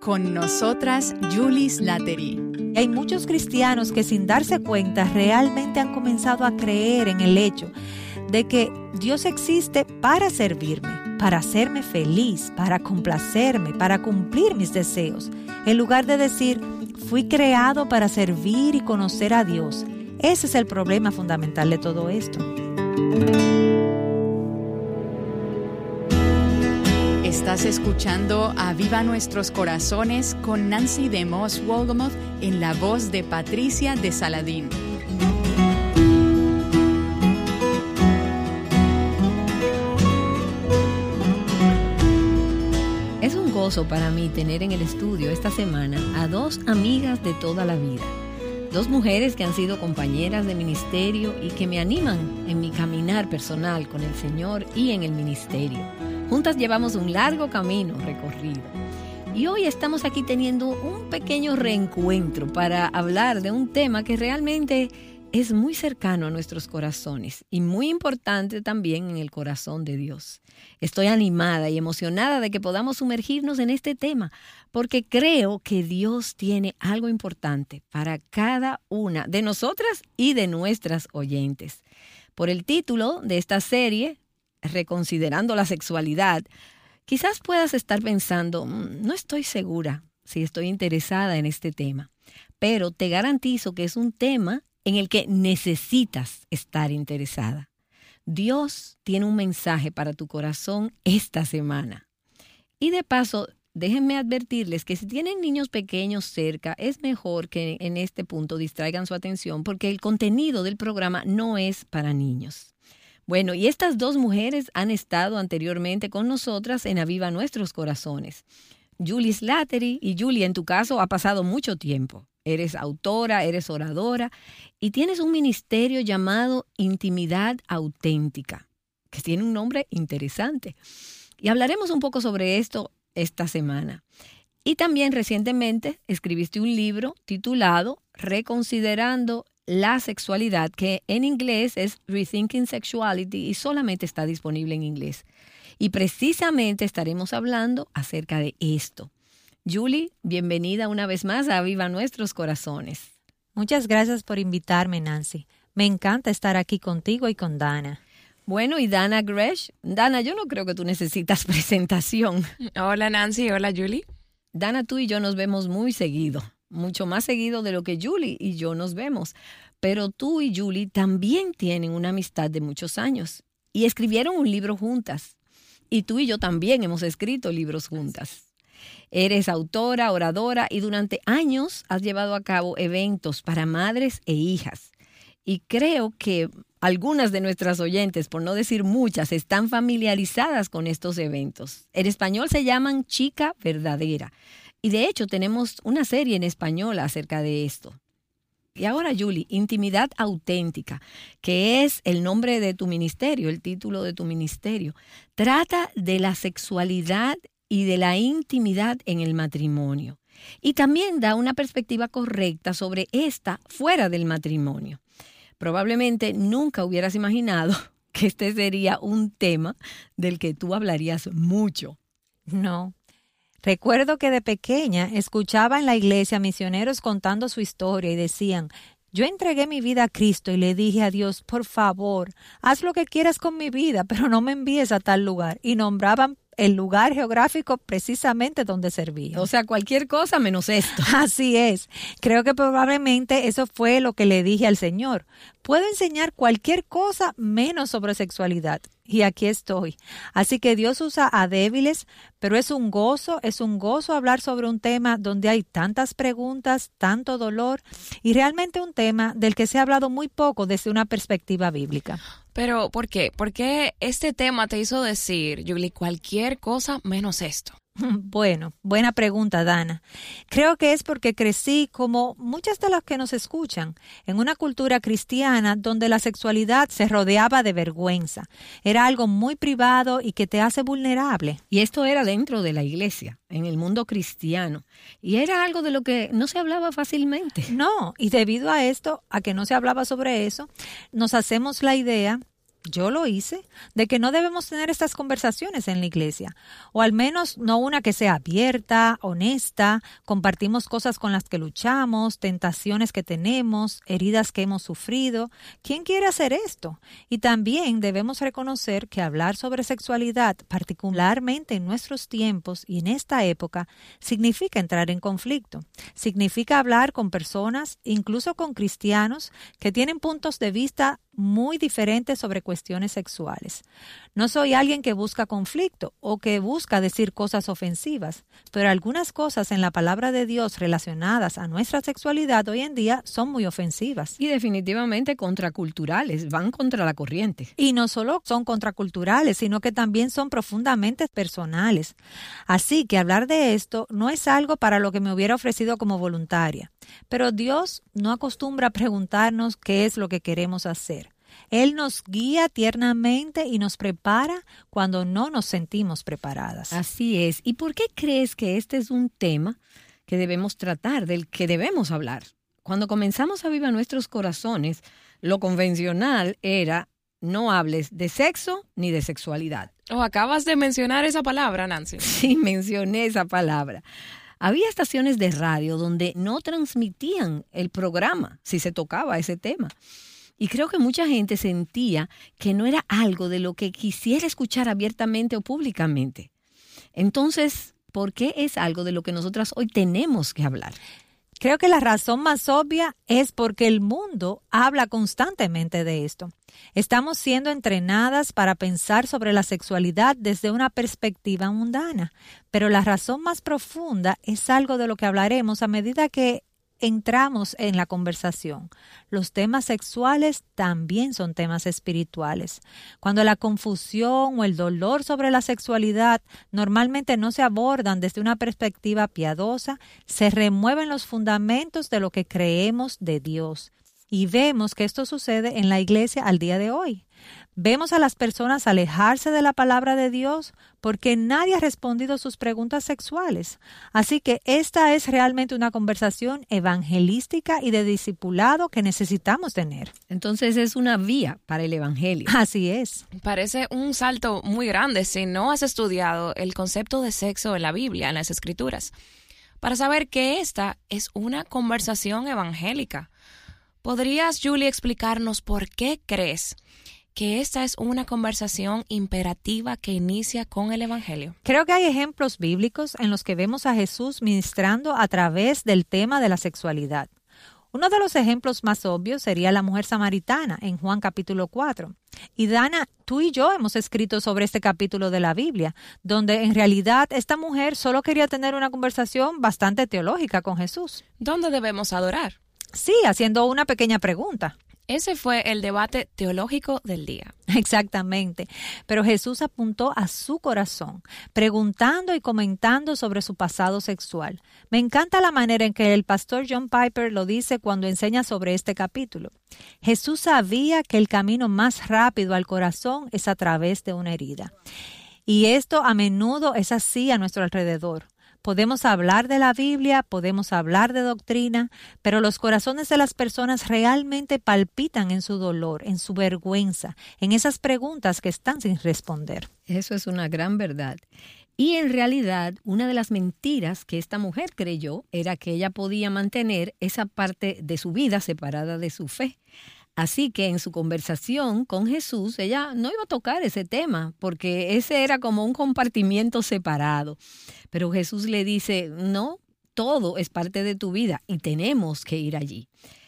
Con nosotras, Julie Slattery. Hay muchos cristianos que sin darse cuenta realmente han comenzado a creer en el hecho de que Dios existe para servirme, para hacerme feliz, para complacerme, para cumplir mis deseos, en lugar de decir, fui creado para servir y conocer a Dios. Ese es el problema fundamental de todo esto. Estás escuchando Aviva Nuestros Corazones con Nancy DeMoss Wolgemuth en la voz de Patricia de Saladín. Es un gozo para mí tener en el estudio esta semana a dos amigas de toda la vida. Dos mujeres que han sido compañeras de ministerio y que me animan en mi caminar personal con el Señor y en el ministerio. Juntas llevamos un largo camino recorrido. Y hoy estamos aquí teniendo un pequeño reencuentro para hablar de un tema que realmente es muy cercano a nuestros corazones y muy importante también en el corazón de Dios. Estoy animada y emocionada de que podamos sumergirnos en este tema, porque creo que Dios tiene algo importante para cada una de nosotras y de nuestras oyentes. Por el título de esta serie, Reconsiderando la sexualidad, quizás puedas estar pensando, no estoy segura si estoy interesada en este tema, pero te garantizo que es un tema en el que necesitas estar interesada. Dios tiene un mensaje para tu corazón esta semana. Y de paso, déjenme advertirles que si tienen niños pequeños cerca, es mejor que en este punto distraigan su atención porque el contenido del programa no es para niños. Bueno, y estas dos mujeres han estado anteriormente con nosotras en Aviva Nuestros Corazones. Julie Slattery, y Julie, en tu caso ha pasado mucho tiempo. Eres autora, eres oradora y tienes un ministerio llamado Intimidad Auténtica, que tiene un nombre interesante. Y hablaremos un poco sobre esto esta semana. Y también recientemente escribiste un libro titulado Reconsiderando la Sexualidad, que en inglés es Rethinking Sexuality y solamente está disponible en inglés. Y precisamente estaremos hablando acerca de esto. Julie, bienvenida una vez más a Aviva Nuestros Corazones. Muchas gracias por invitarme, Nancy. Me encanta estar aquí contigo y con Dana. Bueno, y Dana Gresh. Dana, yo no creo que tú necesitas presentación. Hola, Nancy. Hola, Julie. Dana, tú y yo nos vemos muy seguido. Mucho más seguido de lo que Julie y yo nos vemos. Pero tú y Julie también tienen una amistad de muchos años y escribieron un libro juntas. Y tú y yo también hemos escrito libros juntas. Eres autora, oradora y durante años has llevado a cabo eventos para madres e hijas. Y creo que algunas de nuestras oyentes, por no decir muchas, están familiarizadas con estos eventos. En español se llaman Chica Verdadera. Y de hecho tenemos una serie en español acerca de esto. Y ahora, Julie, Intimidad Auténtica, que es el nombre de tu ministerio, el título de tu ministerio, trata de la sexualidad y de la intimidad en el matrimonio. Y también da una perspectiva correcta sobre esta fuera del matrimonio. Probablemente nunca hubieras imaginado que este sería un tema del que tú hablarías mucho. No. Recuerdo que de pequeña escuchaba en la iglesia misioneros contando su historia y decían, yo entregué mi vida a Cristo y le dije a Dios, por favor, haz lo que quieras con mi vida, pero no me envíes a tal lugar. Y nombraban el lugar geográfico precisamente donde servía. O sea, cualquier cosa menos esto. Así es. Creo que probablemente eso fue lo que le dije al Señor. Puedo enseñar cualquier cosa menos sobre sexualidad. Y aquí estoy. Así que Dios usa a débiles, pero es un gozo hablar sobre un tema donde hay tantas preguntas, tanto dolor y realmente un tema del que se ha hablado muy poco desde una perspectiva bíblica. Pero, ¿por qué? ¿Por qué este tema te hizo decir, Julie, cualquier cosa menos esto? Bueno, buena pregunta, Dana. Creo que es porque crecí, como muchas de las que nos escuchan, en una cultura cristiana donde la sexualidad se rodeaba de vergüenza. Era algo muy privado y que te hace vulnerable. Y esto era dentro de la iglesia, en el mundo cristiano. Y era algo de lo que no se hablaba fácilmente. No, y debido a esto, a que no se hablaba sobre eso, nos hacemos la idea Yo lo hice, de que no debemos tener estas conversaciones en la iglesia, o al menos no una que sea abierta, honesta, compartimos cosas con las que luchamos, tentaciones que tenemos, heridas que hemos sufrido. ¿Quién quiere hacer esto? Y también debemos reconocer que hablar sobre sexualidad, particularmente en nuestros tiempos y en esta época, significa entrar en conflicto. Significa hablar con personas, incluso con cristianos, que tienen puntos de vista muy diferentes sobre cuestiones sexuales. No soy alguien que busca conflicto o que busca decir cosas ofensivas, pero algunas cosas en la palabra de Dios relacionadas a nuestra sexualidad hoy en día son muy ofensivas. Y definitivamente contraculturales, van contra la corriente. Y no solo son contraculturales, sino que también son profundamente personales. Así que hablar de esto no es algo para lo que me hubiera ofrecido como voluntaria. Pero Dios no acostumbra a preguntarnos qué es lo que queremos hacer. Él nos guía tiernamente y nos prepara cuando no nos sentimos preparadas. Así es. ¿Y por qué crees que este es un tema que debemos tratar, del que debemos hablar? Cuando comenzamos a vivir nuestros corazones, lo convencional era no hables de sexo ni de sexualidad. Acabas de mencionar esa palabra, Nancy. Sí, mencioné esa palabra. Había estaciones de radio donde no transmitían el programa si se tocaba ese tema. Y creo que mucha gente sentía que no era algo de lo que quisiera escuchar abiertamente o públicamente. Entonces, ¿por qué es algo de lo que nosotras hoy tenemos que hablar? Creo que la razón más obvia es porque el mundo habla constantemente de esto. Estamos siendo entrenadas para pensar sobre la sexualidad desde una perspectiva mundana, pero la razón más profunda es algo de lo que hablaremos a medida que entramos en la conversación. Los temas sexuales también son temas espirituales. Cuando la confusión o el dolor sobre la sexualidad normalmente no se abordan desde una perspectiva piadosa, se remueven los fundamentos de lo que creemos de Dios. Y vemos que esto sucede en la iglesia al día de hoy. Vemos a las personas alejarse de la palabra de Dios porque nadie ha respondido sus preguntas sexuales. Así que esta es realmente una conversación evangelística y de discipulado que necesitamos tener. Entonces es una vía para el evangelio. Así es. Parece un salto muy grande si no has estudiado el concepto de sexo en la Biblia, en las Escrituras, para saber que esta es una conversación evangélica. ¿Podrías, Julie, explicarnos por qué crees que esta es una conversación imperativa que inicia con el Evangelio? Creo que hay ejemplos bíblicos en los que vemos a Jesús ministrando a través del tema de la sexualidad. Uno de los ejemplos más obvios sería la mujer samaritana en Juan capítulo 4. Y Dana, tú y yo hemos escrito sobre este capítulo de la Biblia, donde en realidad esta mujer solo quería tener una conversación bastante teológica con Jesús. ¿Dónde debemos adorar? Sí, haciendo una pequeña pregunta. Ese fue el debate teológico del día. Exactamente. Pero Jesús apuntó a su corazón, preguntando y comentando sobre su pasado sexual. Me encanta la manera en que el pastor John Piper lo dice cuando enseña sobre este capítulo. Jesús sabía que el camino más rápido al corazón es a través de una herida. Y esto a menudo es así a nuestro alrededor. Podemos hablar de la Biblia, podemos hablar de doctrina, pero los corazones de las personas realmente palpitan en su dolor, en su vergüenza, en esas preguntas que están sin responder. Eso es una gran verdad. Y en realidad, una de las mentiras que esta mujer creyó era que ella podía mantener esa parte de su vida separada de su fe. Así que en su conversación con Jesús, ella no iba a tocar ese tema, porque ese era como un compartimiento separado. Pero Jesús le dice, no, todo es parte de tu vida y tenemos que ir allí.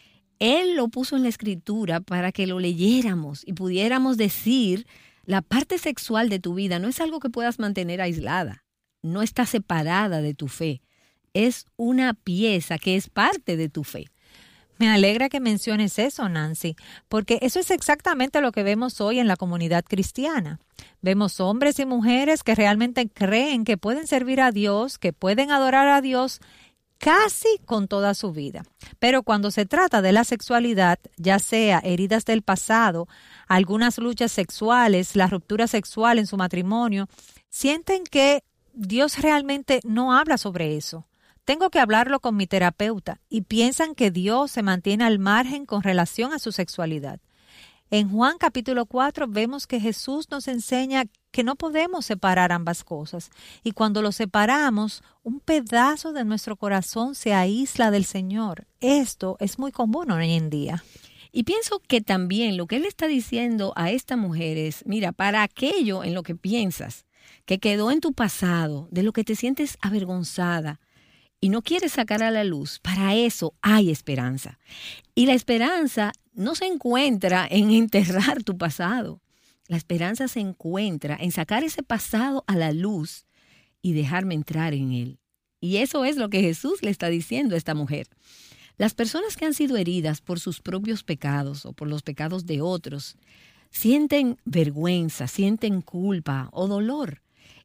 Él lo puso en la Escritura para que lo leyéramos y pudiéramos decir, la parte sexual de tu vida no es algo que puedas mantener aislada, no está separada de tu fe, es una pieza que es parte de tu fe. Me alegra que menciones eso, Nancy, porque eso es exactamente lo que vemos hoy en la comunidad cristiana. Vemos hombres y mujeres que realmente creen que pueden servir a Dios, que pueden adorar a Dios casi con toda su vida. Pero cuando se trata de la sexualidad, ya sea heridas del pasado, algunas luchas sexuales, la ruptura sexual en su matrimonio, sienten que Dios realmente no habla sobre eso. Tengo que hablarlo con mi terapeuta y piensan que Dios se mantiene al margen con relación a su sexualidad. En Juan capítulo 4 vemos que Jesús nos enseña que no podemos separar ambas cosas. Y cuando lo separamos, un pedazo de nuestro corazón se aísla del Señor. Esto es muy común hoy en día. Y pienso que también lo que él está diciendo a esta mujer es, mira, para aquello en lo que piensas, que quedó en tu pasado, de lo que te sientes avergonzada y no quieres sacar a la luz, para eso hay esperanza. Y la esperanza no se encuentra en enterrar tu pasado. La esperanza se encuentra en sacar ese pasado a la luz y dejarme entrar en él. Y eso es lo que Jesús le está diciendo a esta mujer. Las personas que han sido heridas por sus propios pecados o por los pecados de otros sienten vergüenza, sienten culpa o dolor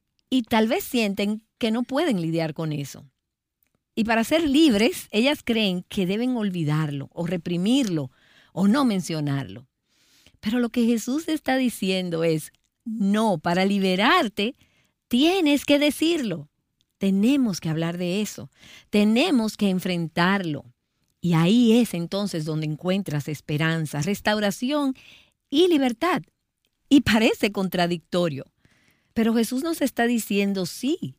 y tal vez sienten que no pueden lidiar con eso. Y para ser libres, ellas creen que deben olvidarlo o reprimirlo o no mencionarlo. Pero lo que Jesús está diciendo es, no, para liberarte tienes que decirlo. Tenemos que hablar de eso, tenemos que enfrentarlo. Y ahí es entonces donde encuentras esperanza, restauración y libertad. Y parece contradictorio, pero Jesús nos está diciendo, sí,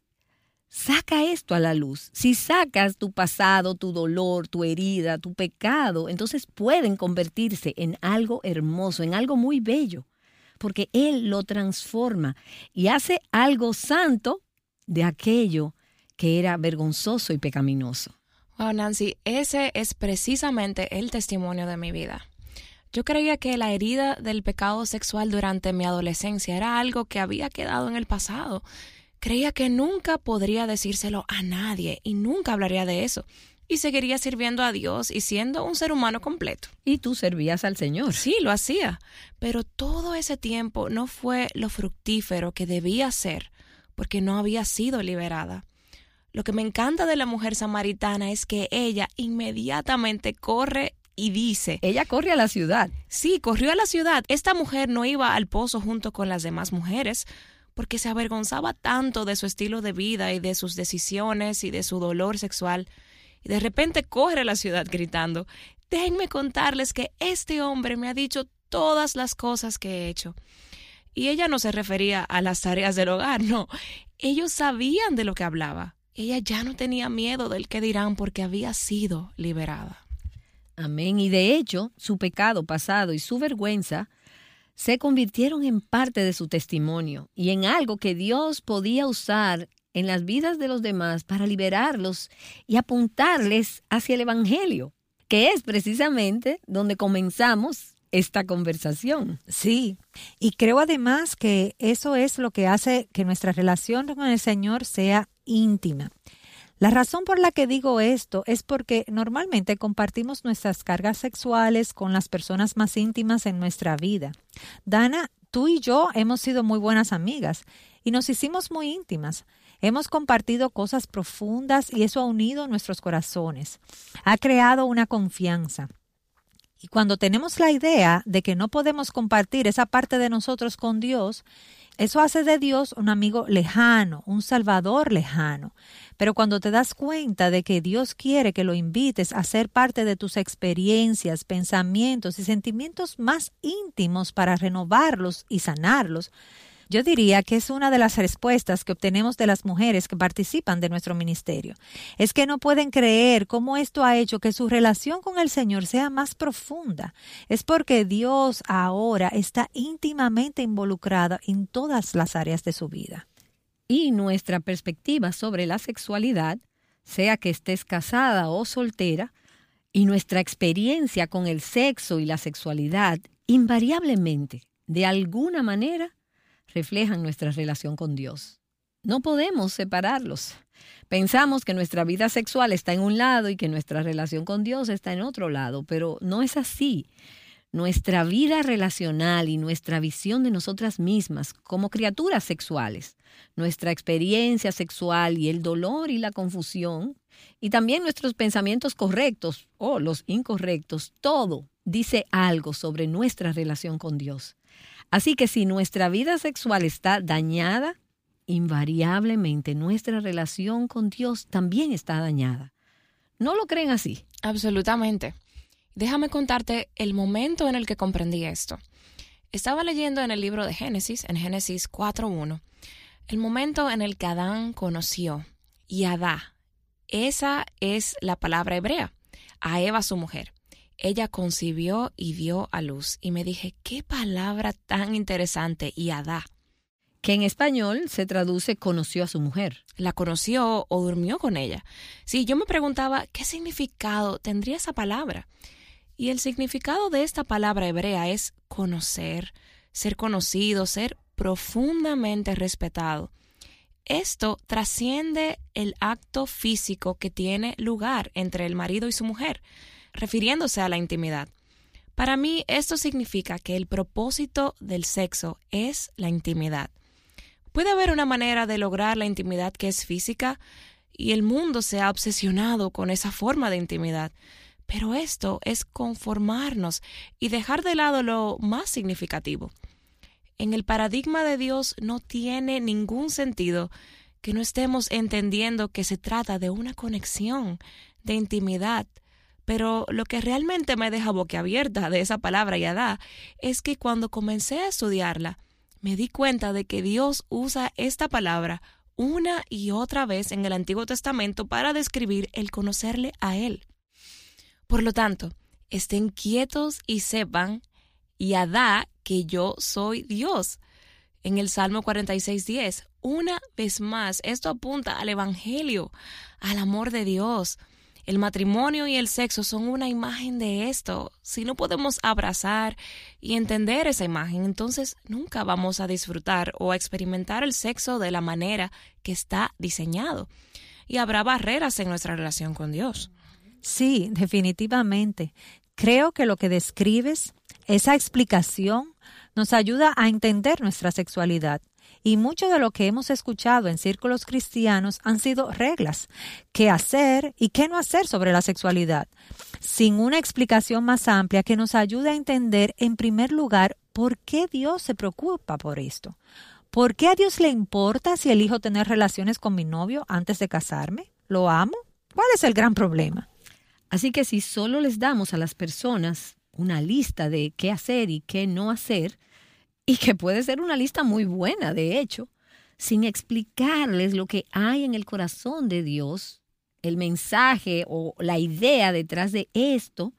saca esto a la luz. Si sacas tu pasado, tu dolor, tu herida, tu pecado, entonces pueden convertirse en algo hermoso, en algo muy bello, porque Él lo transforma y hace algo santo de aquello que era vergonzoso y pecaminoso. Wow, Nancy, ese es precisamente el testimonio de mi vida. Yo creía que la herida del pecado sexual durante mi adolescencia era algo que había quedado en el pasado. Creía que nunca podría decírselo a nadie y nunca hablaría de eso. Y seguiría sirviendo a Dios y siendo un ser humano completo. Y tú servías al Señor. Sí, lo hacía. Pero todo ese tiempo no fue lo fructífero que debía ser porque no había sido liberada. Lo que me encanta de la mujer samaritana es que ella inmediatamente corre y dice. Ella corre a la ciudad. Sí, corrió a la ciudad. Esta mujer no iba al pozo junto con las demás mujeres porque se avergonzaba tanto de su estilo de vida y de sus decisiones y de su dolor sexual. Y de repente corre a la ciudad gritando, déjenme contarles que este hombre me ha dicho todas las cosas que he hecho. Y ella no se refería a las tareas del hogar, no. Ellos sabían de lo que hablaba. Ella ya no tenía miedo del qué dirán porque había sido liberada. Amén. Y de hecho, su pecado pasado y su vergüenza se convirtieron en parte de su testimonio y en algo que Dios podía usar en las vidas de los demás para liberarlos y apuntarles hacia el Evangelio, que es precisamente donde comenzamos esta conversación. Sí, y creo además que eso es lo que hace que nuestra relación con el Señor sea íntima. La razón por la que digo esto es porque normalmente compartimos nuestras cargas sexuales con las personas más íntimas en nuestra vida. Dana, tú y yo hemos sido muy buenas amigas y nos hicimos muy íntimas. Hemos compartido cosas profundas y eso ha unido nuestros corazones. Ha creado una confianza. Y cuando tenemos la idea de que no podemos compartir esa parte de nosotros con Dios, eso hace de Dios un amigo lejano, un salvador lejano. Pero cuando te das cuenta de que Dios quiere que lo invites a ser parte de tus experiencias, pensamientos y sentimientos más íntimos para renovarlos y sanarlos, yo diría que es una de las respuestas que obtenemos de las mujeres que participan de nuestro ministerio. Es que no pueden creer cómo esto ha hecho que su relación con el Señor sea más profunda. Es porque Dios ahora está íntimamente involucrado en todas las áreas de su vida. Y nuestra perspectiva sobre la sexualidad, sea que estés casada o soltera, y nuestra experiencia con el sexo y la sexualidad, invariablemente, de alguna manera, reflejan nuestra relación con Dios. No podemos separarlos. Pensamos que nuestra vida sexual está en un lado y que nuestra relación con Dios está en otro lado, pero no es así. Nuestra vida relacional y nuestra visión de nosotras mismas como criaturas sexuales, nuestra experiencia sexual y el dolor y la confusión, y también nuestros pensamientos correctos o los incorrectos, todo dice algo sobre nuestra relación con Dios. Así que si nuestra vida sexual está dañada, invariablemente nuestra relación con Dios también está dañada. ¿No lo creen así? Absolutamente. Déjame contarte el momento en el que comprendí esto. Estaba leyendo en el libro de Génesis, en Génesis 4:1, el momento en el que Adán conoció y Adá. Esa es la palabra hebrea, a Eva su mujer. Ella concibió y dio a luz. Y me dije, qué palabra tan interesante, y Adá. Que en español se traduce conoció a su mujer. La conoció o durmió con ella. Sí, yo me preguntaba, ¿qué significado tendría esa palabra? Y el significado de esta palabra hebrea es conocer, ser conocido, ser profundamente respetado. Esto trasciende el acto físico que tiene lugar entre el marido y su mujer, refiriéndose a la intimidad. Para mí, esto significa que el propósito del sexo es la intimidad. Puede haber una manera de lograr la intimidad que es física y el mundo se ha obsesionado con esa forma de intimidad, pero esto es conformarnos y dejar de lado lo más significativo. En el paradigma de Dios no tiene ningún sentido que no estemos entendiendo que se trata de una conexión, de intimidad. Pero lo que realmente me deja boquiabierta de esa palabra Yadá es que cuando comencé a estudiarla, me di cuenta de que Dios usa esta palabra una y otra vez en el Antiguo Testamento para describir el conocerle a Él. Por lo tanto, estén quietos y sepan, Yadá, que yo soy Dios. En el Salmo 46:10, una vez más, esto apunta al Evangelio, al amor de Dios. El matrimonio y el sexo son una imagen de esto. Si no podemos abrazar y entender esa imagen, entonces nunca vamos a disfrutar o a experimentar el sexo de la manera que está diseñado. Y habrá barreras en nuestra relación con Dios. Sí, definitivamente. Creo que lo que describes, esa explicación, nos ayuda a entender nuestra sexualidad. Y mucho de lo que hemos escuchado en círculos cristianos han sido reglas, qué hacer y qué no hacer sobre la sexualidad, sin una explicación más amplia que nos ayude a entender, en primer lugar, por qué Dios se preocupa por esto. ¿Por qué a Dios le importa si elijo tener relaciones con mi novio antes de casarme? ¿Lo amo? ¿Cuál es el gran problema? Así que si solo les damos a las personas una lista de qué hacer y qué no hacer, y que puede ser una lista muy buena, de hecho, sin explicarles lo que hay en el corazón de Dios, el mensaje o la idea detrás de esto,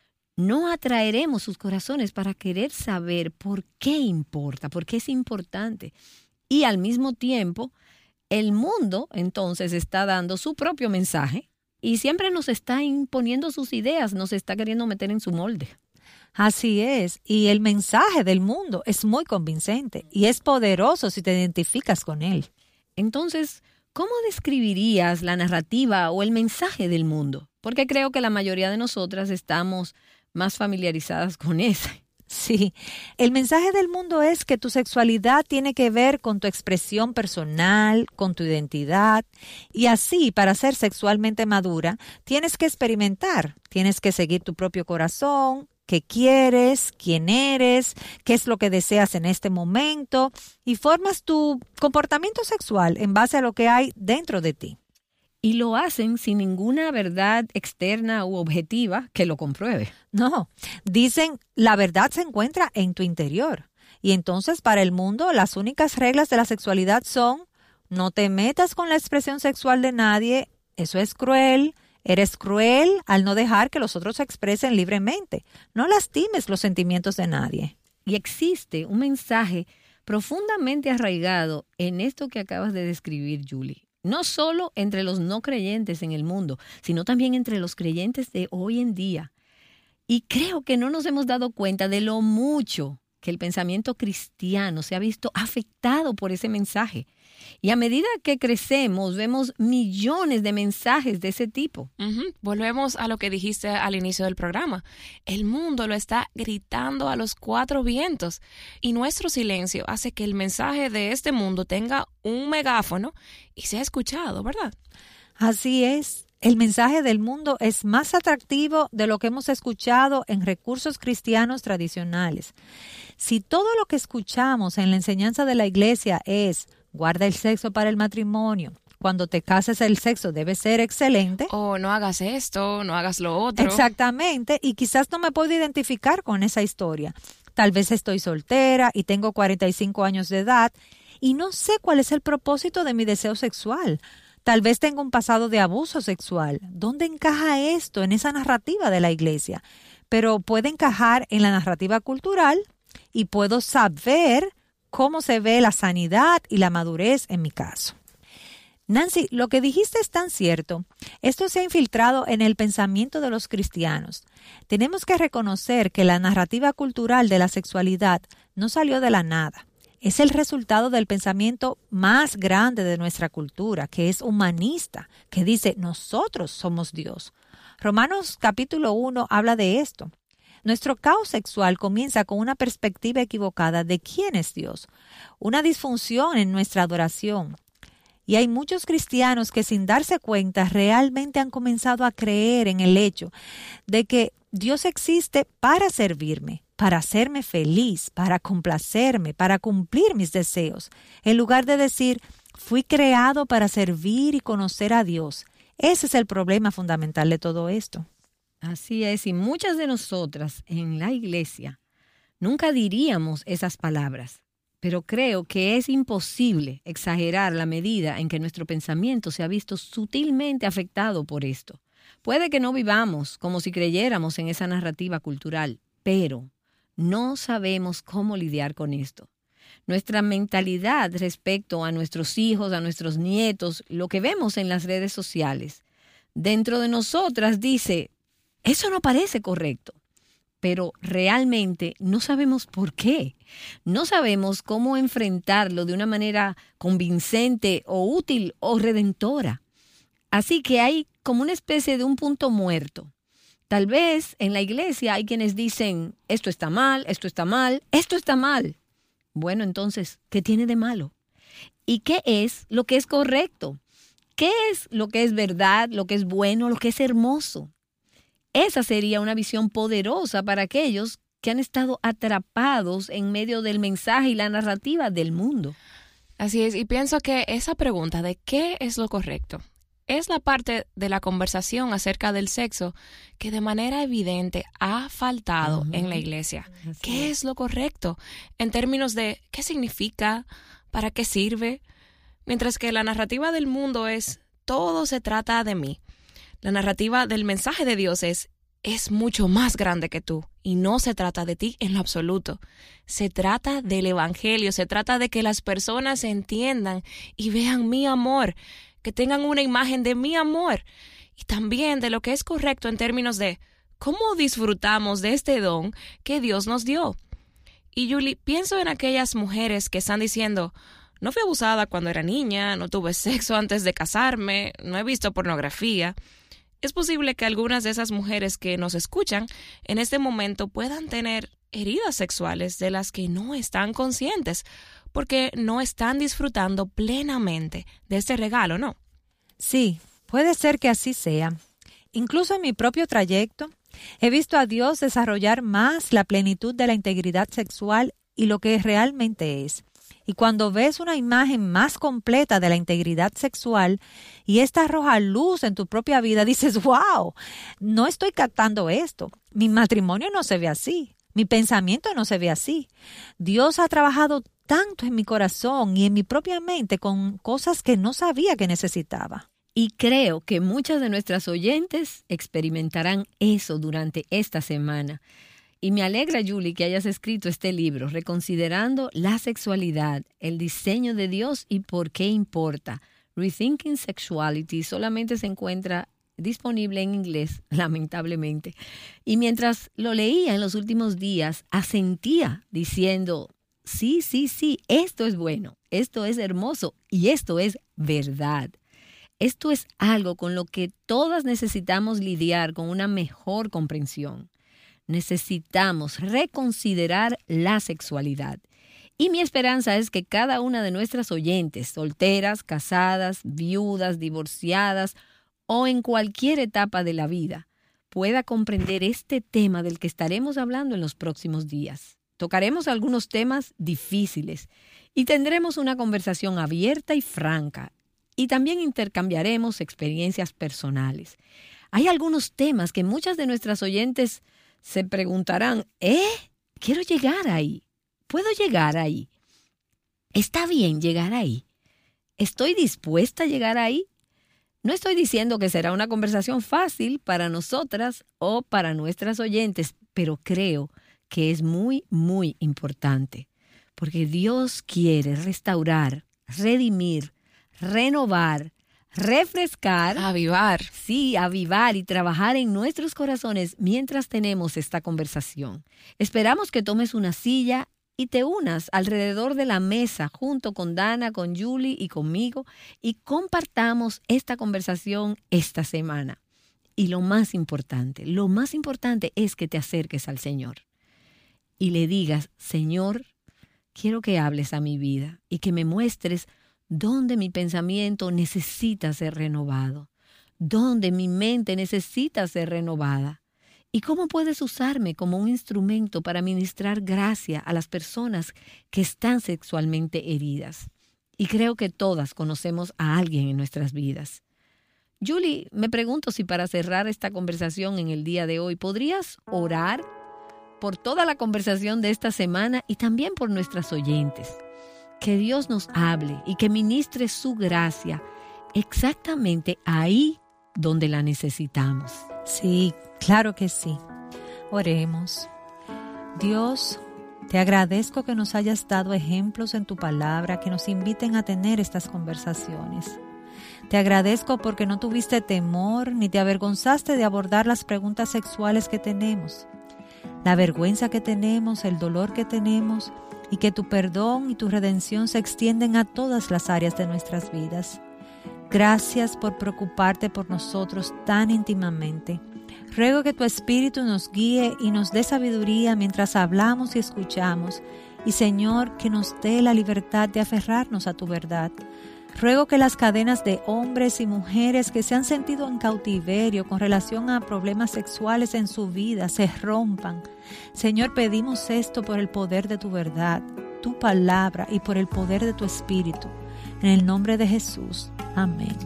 no atraeremos sus corazones para querer saber por qué importa, por qué es importante. Y al mismo tiempo, el mundo entonces está dando su propio mensaje y siempre nos está imponiendo sus ideas, nos está queriendo meter en su molde. Así es, y el mensaje del mundo es muy convincente y es poderoso si te identificas con él. Entonces, ¿cómo describirías la narrativa o el mensaje del mundo? Porque creo que la mayoría de nosotras estamos más familiarizadas con ese. Sí, el mensaje del mundo es que tu sexualidad tiene que ver con tu expresión personal, con tu identidad, y así, para ser sexualmente madura, tienes que experimentar, tienes que seguir tu propio corazón, qué quieres, quién eres, qué es lo que deseas en este momento, y formas tu comportamiento sexual en base a lo que hay dentro de ti. Y lo hacen sin ninguna verdad externa u objetiva que lo compruebe. No, dicen, la verdad se encuentra en tu interior. Y entonces para el mundo las únicas reglas de la sexualidad son: no te metas con la expresión sexual de nadie, eso es cruel, eres cruel al no dejar que los otros se expresen libremente, no lastimes los sentimientos de nadie. Y existe un mensaje profundamente arraigado en esto que acabas de describir, Julie. No solo entre los no creyentes en el mundo, sino también entre los creyentes de hoy en día. Y creo que no nos hemos dado cuenta de lo mucho que el pensamiento cristiano se ha visto afectado por ese mensaje. Y a medida que crecemos, vemos millones de mensajes de ese tipo. Volvemos a lo que dijiste al inicio del programa. El mundo lo está gritando a los cuatro vientos y nuestro silencio hace que el mensaje de este mundo tenga un megáfono y sea escuchado, ¿verdad? Así es. El mensaje del mundo es más atractivo de lo que hemos escuchado en recursos cristianos tradicionales. Si todo lo que escuchamos en la enseñanza de la iglesia es: guarda el sexo para el matrimonio, cuando te cases el sexo debe ser excelente. O no hagas esto, no hagas lo otro. Exactamente, y quizás no me puedo identificar con esa historia. Tal vez estoy soltera y tengo 45 años de edad y no sé cuál es el propósito de mi deseo sexual. Tal vez tengo un pasado de abuso sexual. ¿Dónde encaja esto en esa narrativa de la iglesia? Pero puede encajar en la narrativa cultural y puedo saber cómo se ve la sanidad y la madurez en mi caso. Nancy, lo que dijiste es tan cierto. Esto se ha infiltrado en el pensamiento de los cristianos. Tenemos que reconocer que la narrativa cultural de la sexualidad no salió de la nada. Es el resultado del pensamiento más grande de nuestra cultura, que es humanista, que dice nosotros somos Dios. Romanos capítulo 1 habla de esto. Nuestro caos sexual comienza con una perspectiva equivocada de quién es Dios, una disfunción en nuestra adoración. Y hay muchos cristianos que sin darse cuenta realmente han comenzado a creer en el hecho de que Dios existe para servirme, para hacerme feliz, para complacerme, para cumplir mis deseos, en lugar de decir, fui creado para servir y conocer a Dios. Ese es el problema fundamental de todo esto. Así es, y muchas de nosotras en la iglesia nunca diríamos esas palabras, pero creo que es imposible exagerar la medida en que nuestro pensamiento se ha visto sutilmente afectado por esto. Puede que no vivamos como si creyéramos en esa narrativa cultural, pero no sabemos cómo lidiar con esto. Nuestra mentalidad respecto a nuestros hijos, a nuestros nietos, lo que vemos en las redes sociales, dentro de nosotras dice, eso no parece correcto, pero realmente no sabemos por qué. No sabemos cómo enfrentarlo de una manera convincente o útil o redentora. Así que hay como una especie de un punto muerto. Tal vez en la iglesia hay quienes dicen, esto está mal, esto está mal, esto está mal. Bueno, entonces, ¿qué tiene de malo? ¿Y qué es lo que es correcto? ¿Qué es lo que es verdad, lo que es bueno, lo que es hermoso? Esa sería una visión poderosa para aquellos que han estado atrapados en medio del mensaje y la narrativa del mundo. Así es, y pienso que esa pregunta de qué es lo correcto es la parte de la conversación acerca del sexo que de manera evidente ha faltado en la iglesia. ¿Qué es lo correcto? En términos de qué significa, para qué sirve, mientras que la narrativa del mundo es todo se trata de mí. La narrativa del mensaje de Dios es mucho más grande que tú y no se trata de ti en lo absoluto. Se trata del evangelio, se trata de que las personas entiendan y vean mi amor, que tengan una imagen de mi amor y también de lo que es correcto en términos de cómo disfrutamos de este don que Dios nos dio. Y Julie, pienso en aquellas mujeres que están diciendo, no fui abusada cuando era niña, no tuve sexo antes de casarme, no he visto pornografía. Es posible que algunas de esas mujeres que nos escuchan en este momento puedan tener heridas sexuales de las que no están conscientes, porque no están disfrutando plenamente de este regalo, ¿no? Sí, puede ser que así sea. Incluso en mi propio trayecto, he visto a Dios desarrollar más la plenitud de la integridad sexual y lo que realmente es. Y cuando ves una imagen más completa de la integridad sexual y esta arroja luz en tu propia vida, dices, wow, no estoy captando esto. Mi matrimonio no se ve así. Mi pensamiento no se ve así. Dios ha trabajado tanto en mi corazón y en mi propia mente con cosas que no sabía que necesitaba. Y creo que muchas de nuestras oyentes experimentarán eso durante esta semana. Y me alegra, Julie, que hayas escrito este libro, Reconsiderando la Sexualidad, el diseño de Dios y por qué importa. Rethinking Sexuality solamente se encuentra disponible en inglés, lamentablemente. Y mientras lo leía en los últimos días, asentía diciendo, sí, esto es bueno, esto es hermoso y esto es verdad. Esto es algo con lo que todas necesitamos lidiar con una mejor comprensión. Necesitamos reconsiderar la sexualidad. Y mi esperanza es que cada una de nuestras oyentes, solteras, casadas, viudas, divorciadas o en cualquier etapa de la vida, pueda comprender este tema del que estaremos hablando en los próximos días. Tocaremos algunos temas difíciles y tendremos una conversación abierta y franca. Y también intercambiaremos experiencias personales. Hay algunos temas que muchas de nuestras oyentes se preguntarán, quiero llegar ahí. ¿Puedo llegar ahí? ¿Está bien llegar ahí? ¿Estoy dispuesta a llegar ahí? No estoy diciendo que será una conversación fácil para nosotras o para nuestras oyentes, pero creo que es muy, muy importante, porque Dios quiere restaurar, redimir, renovar, refrescar, avivar. Sí, avivar y trabajar en nuestros corazones mientras tenemos esta conversación. Esperamos que tomes una silla y te unas alrededor de la mesa junto con Dana, con Julie y conmigo y compartamos esta conversación esta semana. Y lo más importante es que te acerques al Señor y le digas, Señor, quiero que hables a mi vida y que me muestres dónde mi pensamiento necesita ser renovado, dónde mi mente necesita ser renovada. ¿Y cómo puedes usarme como un instrumento para ministrar gracia a las personas que están sexualmente heridas? Y creo que todas conocemos a alguien en nuestras vidas. Julie, me pregunto si para cerrar esta conversación en el día de hoy, ¿podrías orar por toda la conversación de esta semana y también por nuestras oyentes? Que Dios nos hable y que ministre su gracia exactamente ahí donde la necesitamos. Sí, claro que sí. Oremos. Dios, te agradezco que nos hayas dado ejemplos en tu palabra que nos inviten a tener estas conversaciones. Te agradezco porque no tuviste temor ni te avergonzaste de abordar las preguntas sexuales que tenemos, la vergüenza que tenemos, el dolor que tenemos, y que tu perdón y tu redención se extienden a todas las áreas de nuestras vidas. Gracias por preocuparte por nosotros tan íntimamente. Ruego que tu Espíritu nos guíe y nos dé sabiduría mientras hablamos y escuchamos. Y Señor, que nos dé la libertad de aferrarnos a tu verdad. Ruego que las cadenas de hombres y mujeres que se han sentido en cautiverio con relación a problemas sexuales en su vida se rompan. Señor, pedimos esto por el poder de tu verdad, tu palabra y por el poder de tu Espíritu. En el nombre de Jesús. Amén.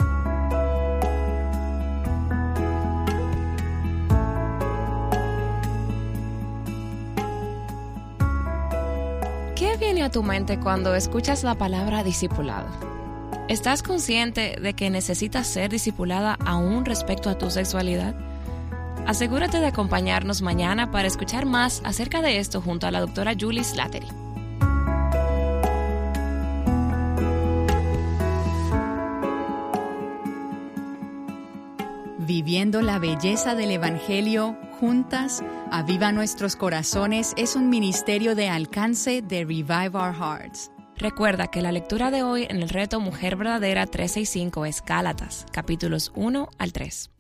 ¿Qué viene a tu mente cuando escuchas la palabra discipulado? ¿Estás consciente de que necesitas ser discipulada aún respecto a tu sexualidad? Asegúrate de acompañarnos mañana para escuchar más acerca de esto junto a la doctora Julie Slattery. Viviendo la belleza del Evangelio juntas, Aviva Nuestros Corazones es un ministerio de alcance de Revive Our Hearts. Recuerda que la lectura de hoy en el reto Mujer Verdadera 365 es Gálatas, capítulos 1 al 3.